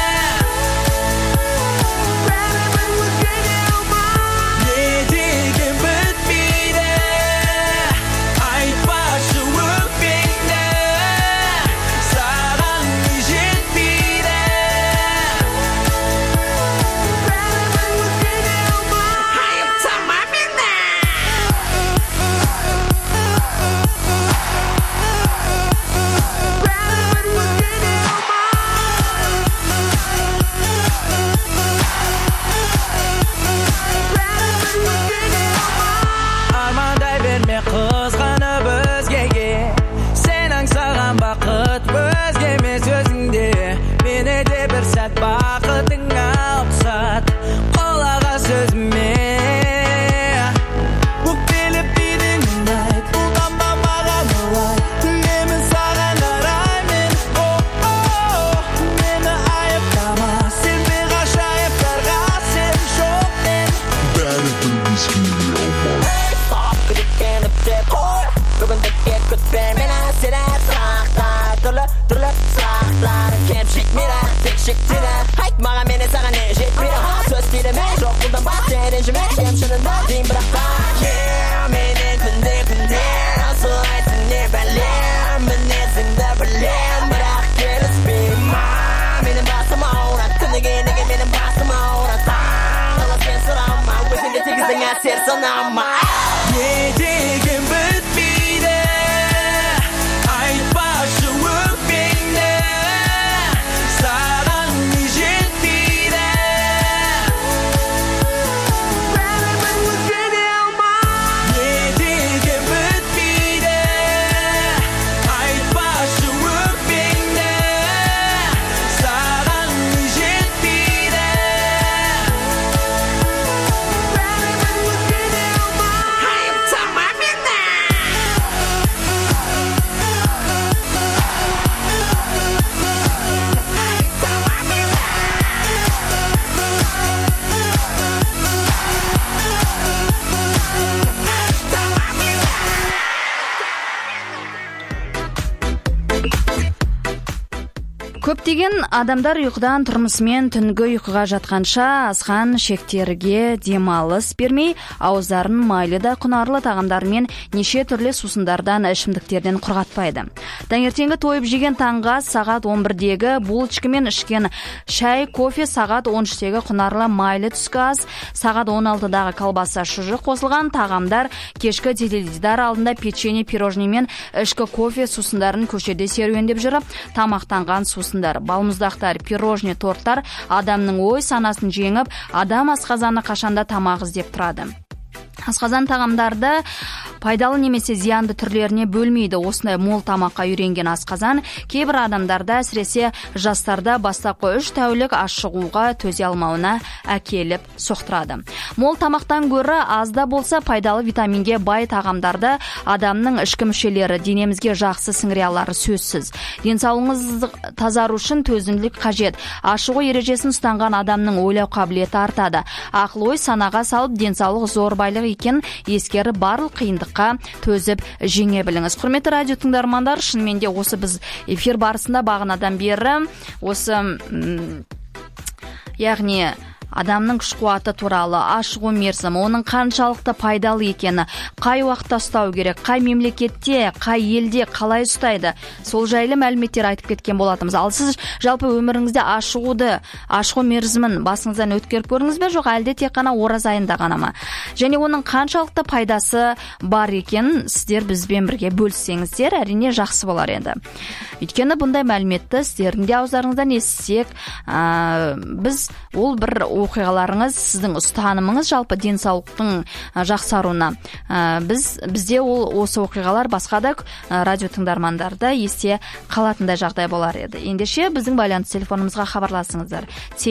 шектені айт маған мені саған не жетпейді сөз тиреме жоқ қолдан бас ренжіме кем шынында дейін бірақ менен күнде асылайсың не бәлем мінезіңді білем бірақ келіспеймін менің басым ауырады күніге неге менің басым ауырады таңғала сен сұрама өзіңде тигіздің әсер санама
не деген бітпейді айтпашы өкпеңді саған не жетпейді бәрібір өзгере алмай не деген бітпейді айтпашы өкпеңді саған не жетпейді бәрібір өзгере алмай
Көптеген адамдар ұйқыдан тұрмысымен түнгі ұйқыға жатқанша асқан шектерге демалыс бермей, ауыздарын майлы да құнарлы тағамдармен неше түрлі сусындардан, ішімдіктерден құрғатпайды. Таңертеңгі тойып жеген таңға сағат 11-дегі булочка мен ішкен шай, кофе, сағат 13-тегі құнарлы майлы түскі ас, сағат 16-дағы колбаса, шұжық қосылған тағамдар, кешкі теледидар алдында печенье, пирожный мен ішкі кофе сусындарын көшеде серуендеп жүріп, тамақтанған сусындар, балмұздақтар, пирожный, торттар адамның ой санасын жеңіп, адам асқазаны қашанда тамақ іздеп тұрады. Асқазан тағамдарды пайдалы немесе зиянды түрлеріне бөлмейді. Осындай мол тамаққа үйренген асқазан кейбір адамдарда, әсіресе жастарда бастапқы 3 тәулік ашығуға төзе алмауына әкеліп соқтырады. Мол тамақтан гөрі азда болса пайдалы витаминге бай тағамдарды адамның ішкі мүшелері денемізге жақсы сіңіре алары сөзсіз. Денсаулығыңыз тазару үшін төзімділік қажет. Ашығу ережесін ұстанған адамның ойлау қабілеті артады. Ақыл ой санаға салып, денсаулық зор байлық екен ескеріп барлық қиындыққа төзіп жеңе біліңіз. Құрметті радио тыңдармандар, шынымен де осы біз эфир барысында бағанадан бері осы яғни адамның күш қуаты туралы, ашығу мерзімі, оның қаншалықты пайдалы екені, қай уақытта ұстау керек, қай мемлекетте, қай елде қалай ұстайды, сол жайлы мәліметтер айтып кеткен болатымыз. Ал сіз жалпы өміріңізде ашығу мерзімін басыңыздан өткеріп көрдіңіз бе, жоқ әлде тек қана ораза айында ғана ма? Және оның қаншалықты пайдасы бар екенін сіздер бізбен бірге бөліссеңіздер, әрине жақсы болар еді. Өйткені бұндай мәліметті сіздердің де ауыздарыңыздан естісек, біз ол бір оқиғаларыңыз, сіздің ұстанымыңыз жалпы денсаулықтың жақсаруына. Бізде осы оқиғалар басқа да радио тыңдармандарда есте қалатындай жағдай болар еді. Ендеше біздің байланыс телефонымызға хабарласыңыздар.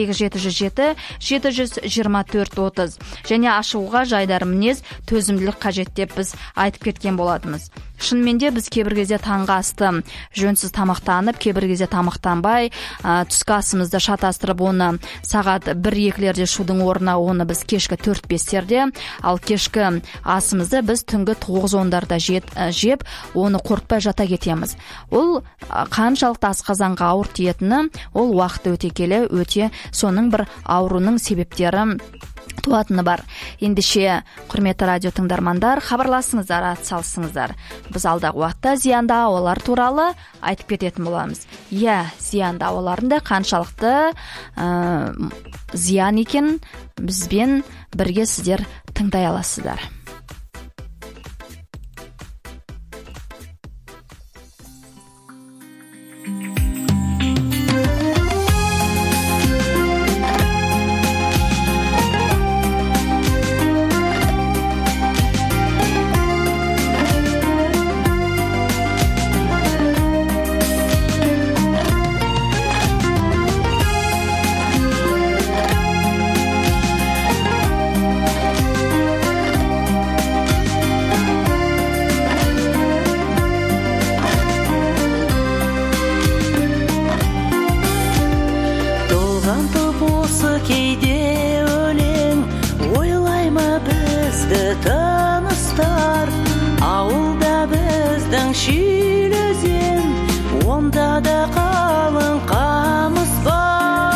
8707-724-30 және ашығуға жайдары мінез, төзімділік қажет деп біз айтып кеткен болатымыз. Шынымен де біз кейбір кезде таңғы асты жөнсіз тамақтанып, кейбір кезде тамақтанбай, түскі асымызды шатастырып, оны сағат 1-2-лерде шудың орнына оны біз кешкі 4-5-терде, ал кешкі асымызды біз түнгі 9-10-дарда жеп, оны қорытпай жата кетеміз. Ол қаншалықты асқазанға ауыр тиетіні, ол уақыт өте келе өте соның бір ауруының себептері туатыны бар. Ендеше, құрметті радио тыңдармандар, хабарласыңыздар, атсалысыңыздар. Біз алдағы уақытта зиянды ауалар туралы айтып кететін боламыз. Зиянды ауаларында қаншалықты зиян екен бізбен бірге сіздер тыңдай аласыздар.
Шилезен, онда да қалың қамыс бар.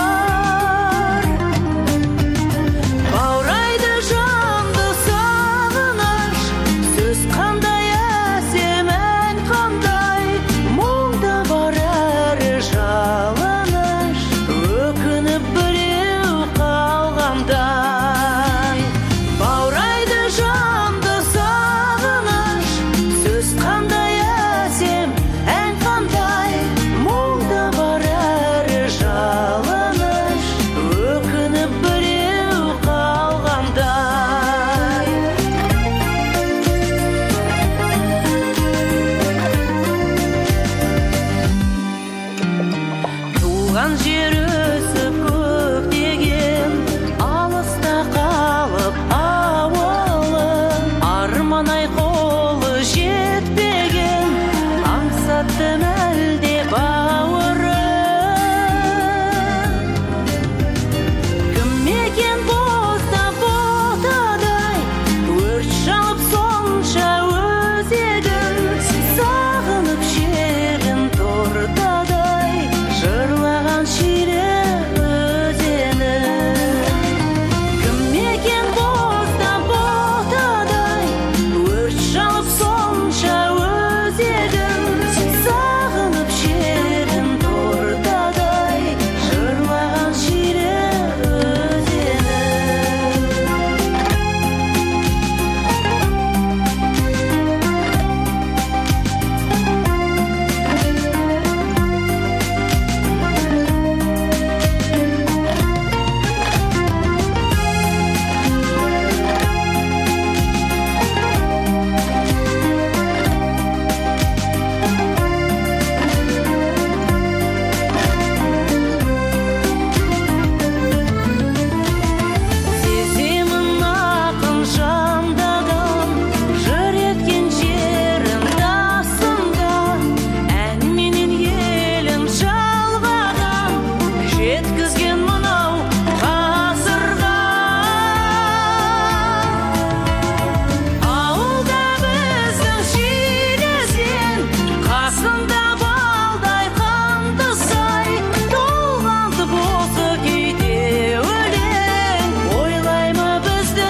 жер өсіп көктеген, алыста қалып ауылым, арман-ай қолы жетпеген, аңсаттым әлде бауырым. Кім екен боздап ботадай, өрт шалып сонша өзегім, сағынып жерім тордадай, жырлаған шире өзенім. Кім екен боздап ботадай, өрт шалып сонша өзегім, сағынып жерім тордадай, жырлаған шире өзенім. Сеземін ақын жандаған, жыр еткен жерім тасымда, әнменен елім жалғаған, жеткізген мынау ғасырға. Ауылда біздің шилесен, қасында балдай қанды сай, толғантып осы кейде өлең, ойлайма бізді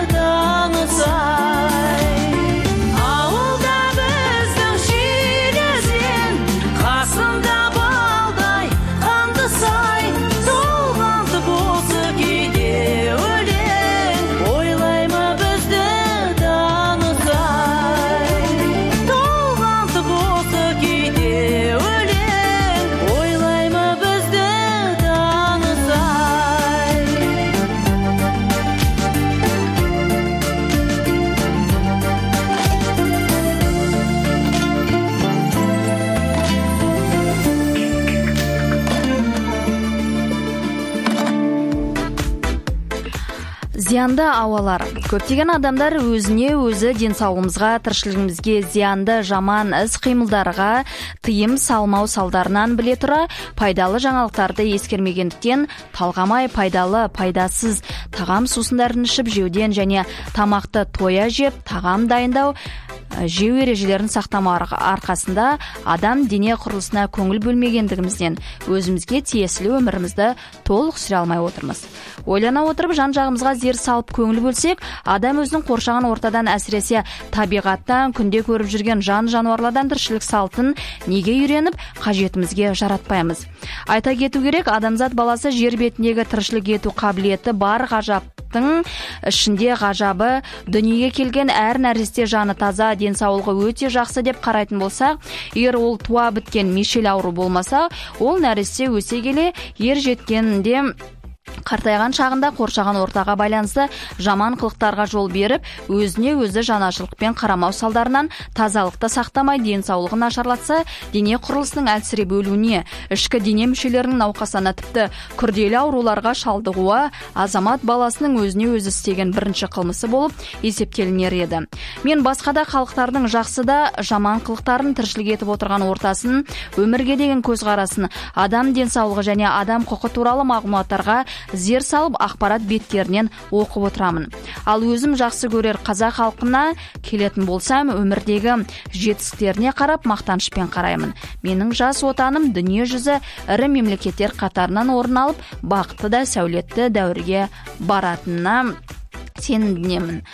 танысай. Ауылда біздің шилесен, қасында балдай қанды сай, толғантып осы кейде өлең, ойлайма бізді танысай. Толғантып осы кейде өлең, ойлайма бізді танысай.
Зиянды ауалар. Көптеген адамдар өзіне өзі денсаулығымызға, тіршілігімізге зиянды жаман іс-қимылдарға тыйым салмау салдарынан біле тұра, пайдалы жаңалықтарды ескермегендіктен талғамай пайдасыз тағам сусындарын ішіп жеуден және тамақты тоя жеп, тағам дайындау, жеу ережелерін сақтамау арқасында адам дене құрылысына көңіл бөлмегендігімізден өзімізге тиесілі өмірімізді толық сүре алмай отырмыз. Ойлана отырып жан-жағымызға зер салып көңіл бөлсек, адам өзінің қоршаған ортадан, әсіресе табиғаттан, күнде көріп жүрген жан-жануарлардан тіршілік салтын неге үйреніп, қажетімізге жаратпаймыз. Айта кету керек, адамзат баласы жер бетіндегі тіршілік ету қабілеті бар ғажаптың ішінде ғажабы, дүниеге келген әр нәресте жаны таза, денсаулығы өте жақсы деп қарайтын болсақ, егер ол туа біткен мешел ауру болмаса, ол нәресте өсе келе ер жеткенде қартайған шағында қоршаған ортаға байланысты жаман қылықтарға жол беріп, өзіне өзі жанашырлықпен қарамау салдарынан тазалықты сақтамай денсаулығын нашарлатса, дене құрылысының әлсіреп өлуіне, ішкі дене мүшелерінің науқасана, тіпті күрделі ауруларға шалдығуы азамат баласының өзіне өзі істеген бірінші қылмысы болып есептелінер еді. Мен басқа да халықтардың жақсы да жаман қылықтарын, тіршілік етіп отырған ортасын, өмірге деген көзқарасын, адам денсаулығы және адам құқы туралы мағлұматтарға зер салып ақпарат беттерінен оқып отырамын. Ал өзім жақсы көрер қазақ халқына келетін болсам, өмірдегі жетістіктеріне қарап мақтанышпен қараймын. Менің жас отаным дүние жүзі ірі мемлекеттер қатарынан орын алып, бақытты да сәулетті дәуірге баратынына сенімдімін.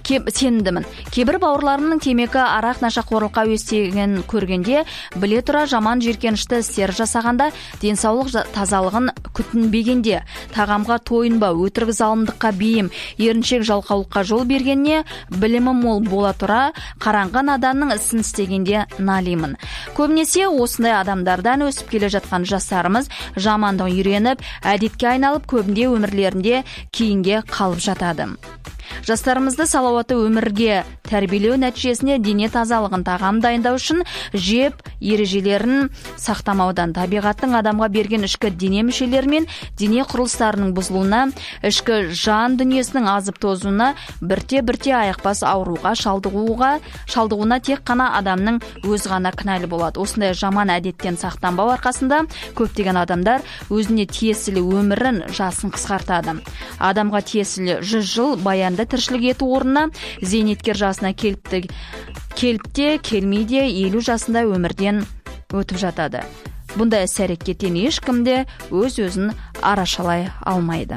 Кейбір бауырларымның темекі, арақ, нашақорлыққа өстеген көргенде, біле тұра жаман жиіркенішті істер жасағанда денсаулық тазалығын күтінбегенде, тағамға тойынба, өтірік залымдыққа бейім, еріншек жалқаулыққа жол бергенне, білімі мол бола тұра, қаранған адамның ісін істегенде налимын. Көбінесе осындай адамдардан өсіп келе жатқан жастарымыз жамандық үйреніп, әдетке айналып, көбінде өмірлерінде кейінге қалып жатады. Жастарымызды салауатты өмірге тәрбиелеу нәтижесінде дене тазалығын тағам дайындау үшін жеп ережелерін сақтамаудан, табиғаттың адамға берген ішкі дене мүшелері мен дене құрылыстарының бұзылуына, ішкі жан дүниесінің азып тозуына, бірте-бірте аяқбас ауруға шалдығуына тек қана адамның өз ғана кінәлі болады. Осындай жаман әдеттен сақтанбау арқасында көптеген адамдар өзіне тиесілі өмірін, жасын қысқартады. Адамға тиесілі 100 жыл баянды тіршілік ету орнына зейнеткер жасына келіп те келмейде 50 жасында өмірден өтіп жатады. Бұндай іс-әрекеттен ешкім де өз-өзін арашалай алмайды.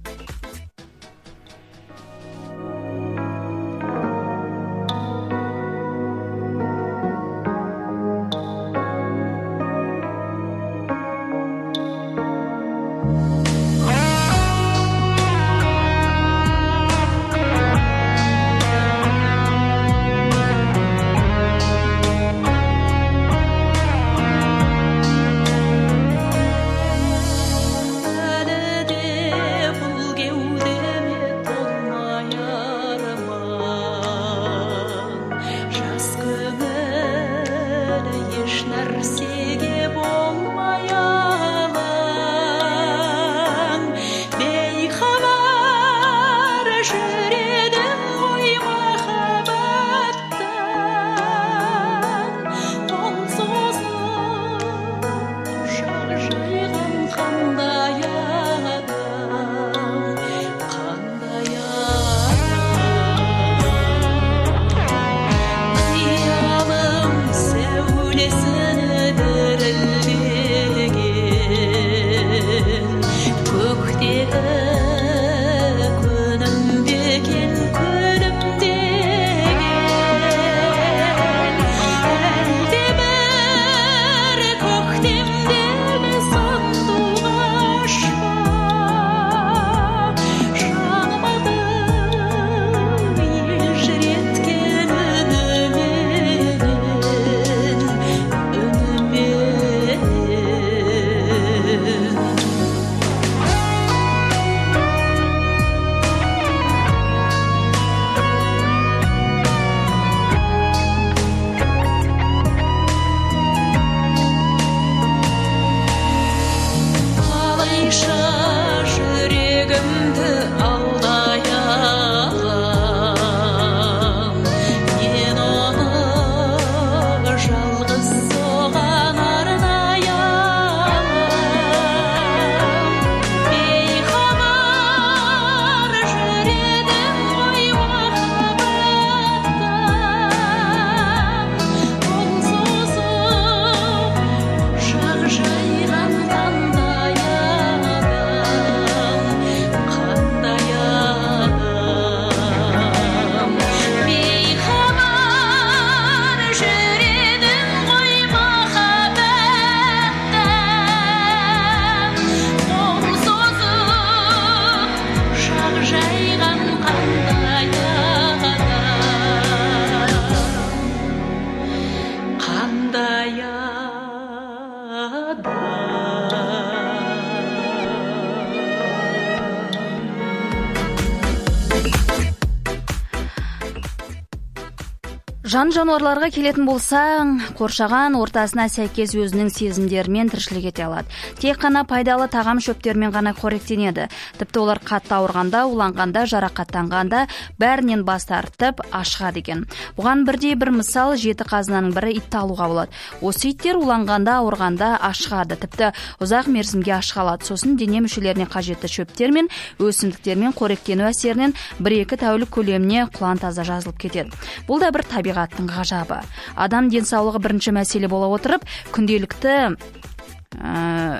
Жан жануарларға келетін болсаң, қоршаған ортасына сәйкес өзінің сезімдерімен тіршілік ете алады. Тек қана пайдалы тағам шөптермен ғана қоректенеді. Тіпті олар қатты ауырғанда, уланғанда, жарақаттанғанда бәрінен бас тартып ашығады екен. Бұған бірдей бір мысал, 7 қазынаның бірі итті алуға болады. Осы иттер уланғанда, ауырғанда ашығады, тіпті ұзақ мерзімге ашығалады. Сосын дене мүшелеріне қажетті шөптермен, өсімдіктермен қоректену әсерінен 1-2 тәулік көлеміне құлан таза жазылып кетеді. Бұл да бір табиғаттың ғажабы. Адам денсаулығы бірінші мәселе бола отырып, күнделікті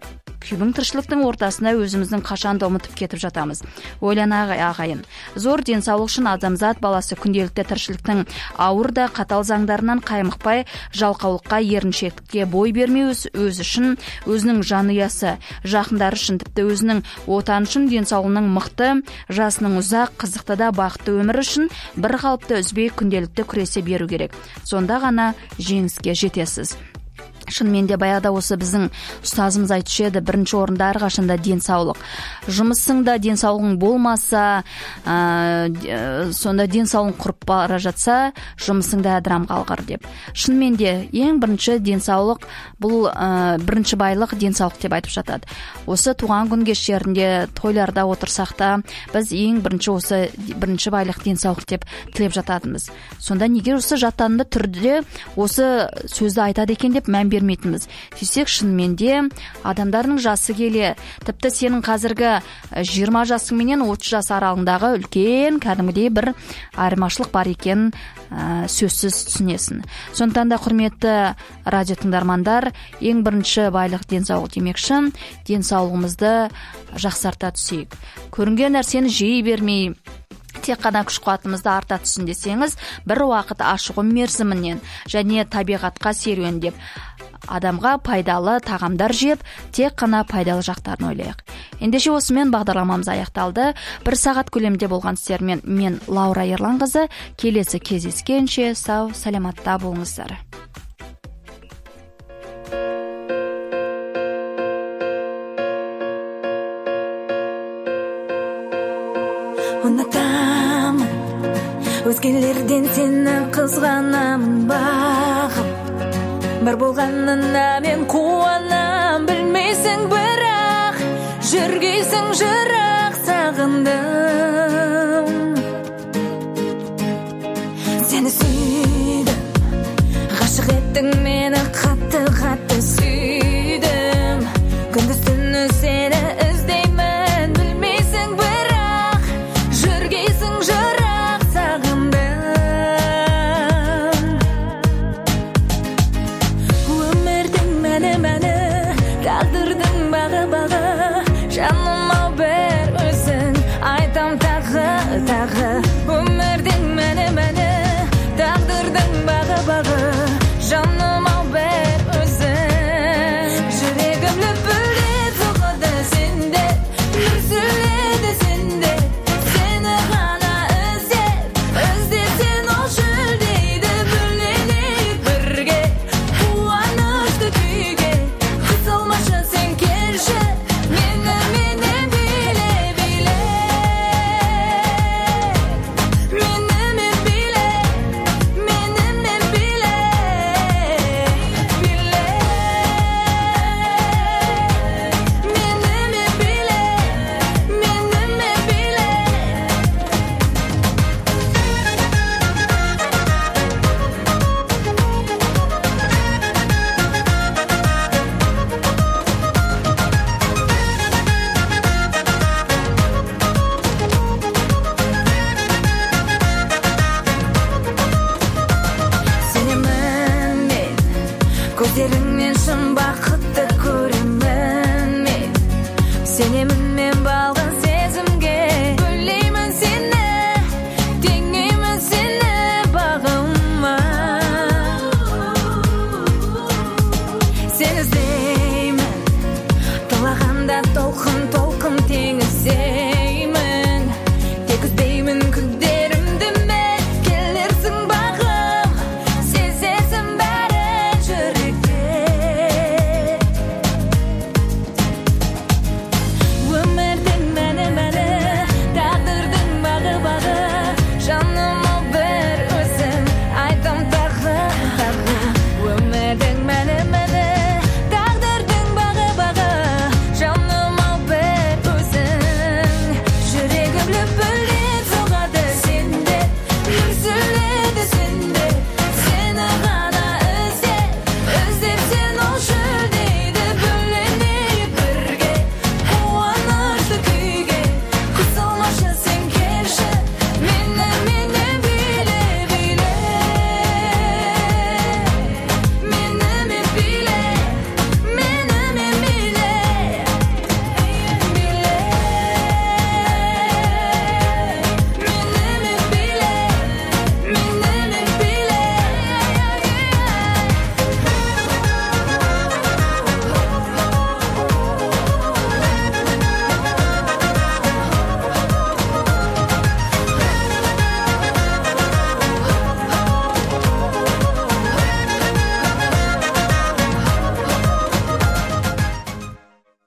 күйбің тіршіліктің ортасында өзіміздің қашанда ұмытып кетіп жатамыз. Ойлана ағайын, зор денсаулық үшін адамзат баласы күнделікті тіршіліктің ауыр да қатал заңдарынан қаймықпай, жалқаулыққа, еріншектікке бой бермей өзі үшін, өзінің жанұясы, жақындары үшін, тіпті өзінің отаны үшін денсаулығының мықты, жасының ұзақ, қызықты да бақытты өмірі үшін бір қалыпты үзбей күнделікті күресе беру керек. Сонда ғана жеңіске жетесіз. Шынымен де баяғыда осы біздің ұстазымыз айтушы еді, бірінші орында әрқашанда денсаулық. Жұмысыңда денсаулығың болмаса, сонда денсаулығың құрып бара жатса, жұмысыңда әдірам қалғыр деп. Шынымен де ең бірінші денсаулық, бұл бірінші байлық денсаулық деп айтып жатады. Осы туған күн кештерінде, тойларда отырсақ та, біз ең бірінші байлық денсаулық деп тілеп жататынбыз. Сонда неге осы жаттанды түрде осы сөзді айтады екен деп мән бермейтінбіз. Сөйтсек шынымен де адамдардың жасы келе, тіпті сенің қазіргі 20 жасың менен 30 жас аралығындағы үлкен кәдімгідей бір айырмашылық бар екен сөзсіз түсінесің. Сондықтан да құрметті радио тыңдармандар, ең бірінші байлық денсаулық демекші, денсаулығымызды жақсарта түсейік. Көрінген нәрсені жей бермей, тек қана күш-қуатымызды арта түсін десеңіз, бір уақыт ашығу мерзімінен және табиғатқа серуендеп, адамға пайдалы тағамдар жеп, тек қана пайдалы жақтарын ойлайық. Ендеше осымен бағдарламамыз аяқталды. 1 сағат көлемінде болған сіздермен мен Лаура Ерланқызы. Келесі кездескенше сау, саламатта болыңыздар.
Ұнатамын өзгелерден сені қызғанамын бағым, бар болғанына мен қуанам, білмейсің бірақ жүргейсің жырақ сағындым. Сені сүйдім, ғашық еттің мені, қатты сүйдім, күндіз түні сені іздеймін, білмейсің бірақ жүргейсің жырақ сағындым. Өмірдің мәні, тағдырдың бағы, жаным ау бір өзің, айтам тағы. Өмірдің мәні, тағдырдың бағы, жаным ау бір өзің. Жүрегім лүпілдеп соғады сенде, дүрсіледі сенде, сені ғана іздесең ол жүлдейді, бөленейік бірге қуанышты күйге. Қысылмашы сен, келші менімен биле, менімен биле, менімен биле, менімен биле, менімен биле. Сенемін мен, көздеріңнен шын бақытты көремін мен. Сенемін мен балғын сезімге, бөлей